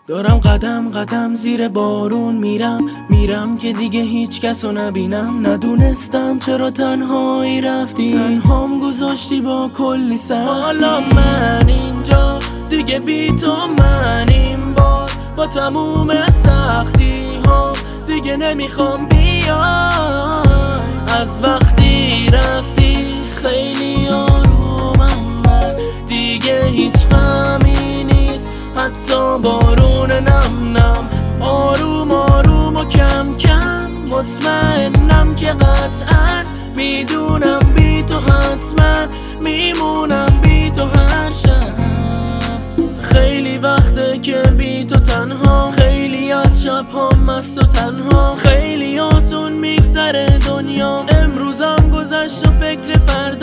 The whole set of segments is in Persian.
دارم قدم قدم زیر بارون میرم که دیگه هیچ کسو نبینم. ندونستم چرا تنهایی رفتی، تنهام گذاشتی با کلی سختی. حالا من اینجا دیگه بی تو، من این بار با تموم سختی ها دیگه نمیخوام بیای. از وقتی رفتی خیلی آرومم من، دیگه هیچ غمی نیست حتی بارون نم نم. آروم آروم و کم کم مطمئنم که قطعا میدونم بی تو حتما میمونم بی تو هر شب. خیلی وقته که بی تو تنها، خیلی از شب‌ها مست و تنها. خیلی آسون میگذره دنیا، امروزم گذشت و فکر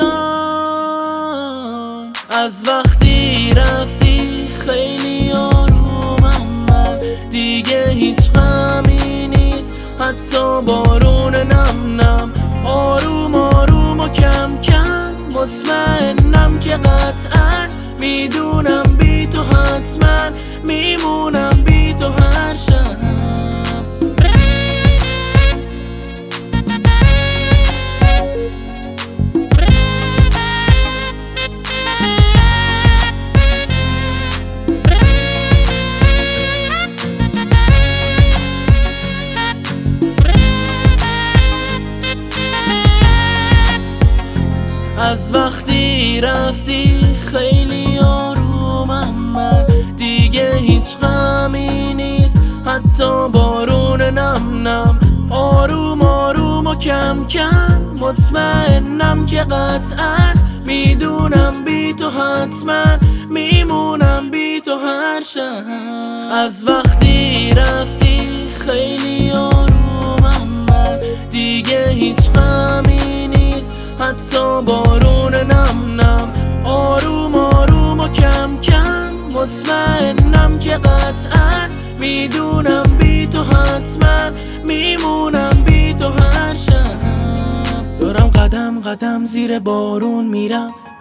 فردام. از وقتی رفتی خیلی آرومم من، دیگه هیچ غمی نیست حتی بارون نم نم. آروم آروم و کم کم مطمئنم که قطعا میدونم بی تو حتما میمونم بی تو هر شب. از وقتی رفتی خیلی آرومم من، دیگه هیچ غمی نیست حتی بارون نم نم. آروم آروم و کم کم مطمئنم که قطعا میدونم بی تو حتما میمونم بی تو هر شب. از وقتی رفتی خیلی آرومم من، دیگه هیچ غمی نیست حتی بارون نم نم. آروم آروم و کم کم مطمئنم که قطعا میدونم بی تو حتما میمونم بی تو هر شب. دارم قدم قدم زیر بارون